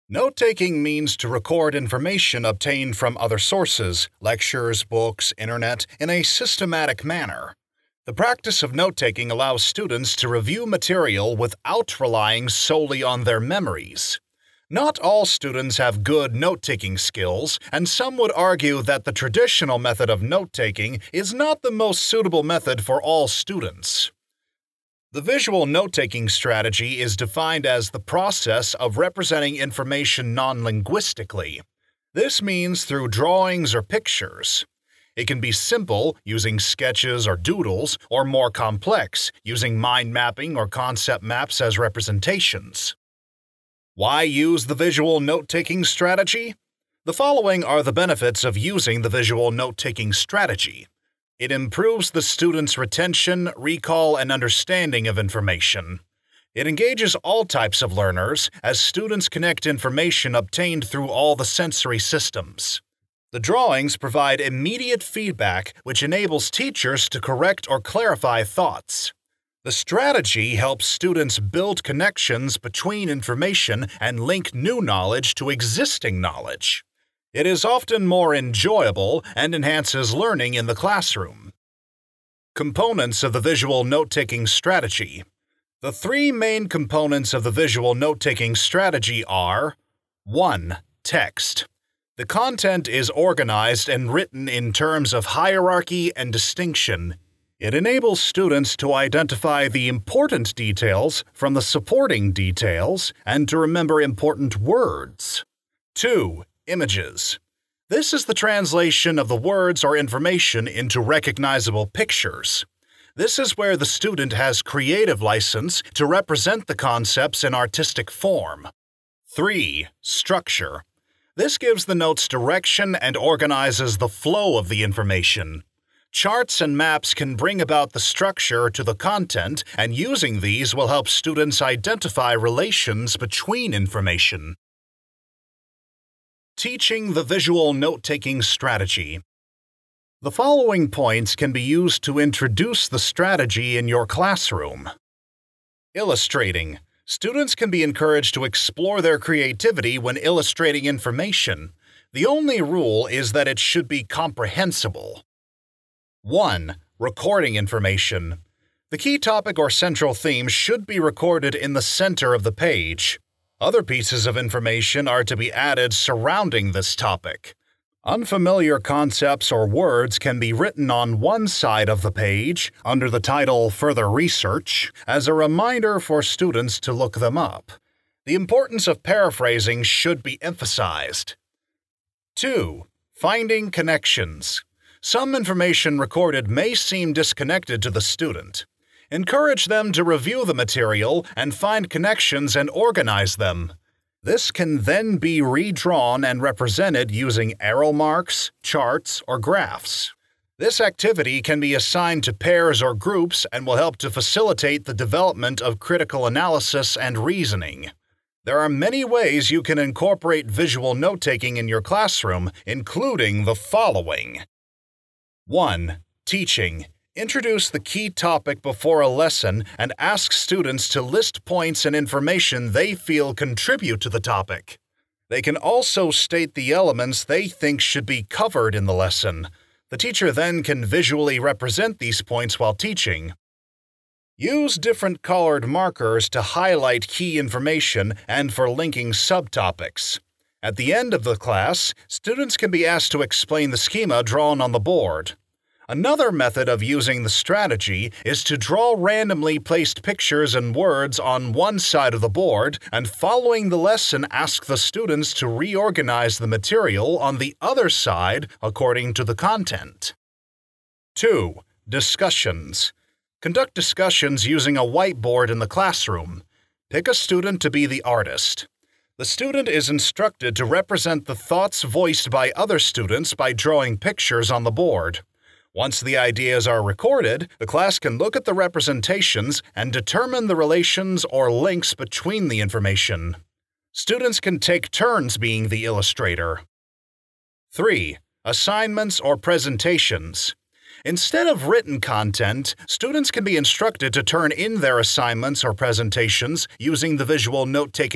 Note-taking means to record information obtained from other sources, lectures, books, internet, in a systematic manner. The practice of note-taking allows students to review material without relying solely on their memories. Not all students have good note-taking skills, and some would argue that the traditional method of note-taking is not the most suitable method for all students. The visual note-taking strategy is defined as the process of representing information non-linguistically. This means through drawings or pictures. It can be simple, using sketches or doodles, or more complex, using mind mapping or concept maps as representations. Why use the visual note-taking strategy? The following are the benefits of using the visual note-taking strategy. It improves the student's retention, recall, and understanding of information. It engages all types of learners as students connect information obtained through all the sensory systems. The drawings provide immediate feedback, which enables teachers to correct or clarify thoughts. The strategy helps students build connections between information and link new knowledge to existing knowledge. It is often more enjoyable and enhances learning in the classroom. Components of the visual note-taking strategy. The three main components of the visual note-taking strategy are 1. Text. The content is organized and written in terms of hierarchy and distinction. It enables students to identify the important details from the supporting details and to remember important words. 2. Images. This is the translation of the words or information into recognizable pictures. This is where the student has creative license to represent the concepts in artistic form. 3. Structure. This gives the notes direction and organizes the flow of the information. Charts and maps can bring about the structure to the content, and using these will help students identify relations between information. Teaching the visual note-taking strategy. The following points can be used to introduce the strategy in your classroom. Illustrating. Students can be encouraged to explore their creativity when illustrating information. The only rule is that it should be comprehensible. 1. Recording information. The key topic or central theme should be recorded in the center of the page. Other pieces of information are to be added surrounding this topic. Unfamiliar concepts or words can be written on one side of the page under the title Further Research as a reminder for students to look them up. The importance of paraphrasing should be emphasized. 2. Finding connections. Some information recorded may seem disconnected to the student. Encourage them to review the material and find connections and organize them. This can then be redrawn and represented using arrow marks, charts, or graphs. This activity can be assigned to pairs or groups and will help to facilitate the development of critical analysis and reasoning. There are many ways you can incorporate visual note-taking in your classroom, including the following. 1. Teaching. Introduce the key topic before a lesson and ask students to list points and information they feel contribute to the topic. They can also state the elements they think should be covered in the lesson. The teacher then can visually represent these points while teaching. Use different colored markers to highlight key information and for linking subtopics. At the end of the class, students can be asked to explain the schema drawn on the board. Another method of using the strategy is to draw randomly placed pictures and words on one side of the board and following the lesson ask the students to reorganize the material on the other side according to the content. 2. Discussions. Conduct discussions using a whiteboard in the classroom. Pick a student to be the artist. The student is instructed to represent the thoughts voiced by other students by drawing pictures on the board. Once the ideas are recorded, the class can look at the representations and determine the relations or links between the information. Students can take turns being the illustrator. 3. Assignments or presentations. Instead of written content, students can be instructed to turn in their assignments or presentations using the visual note-taking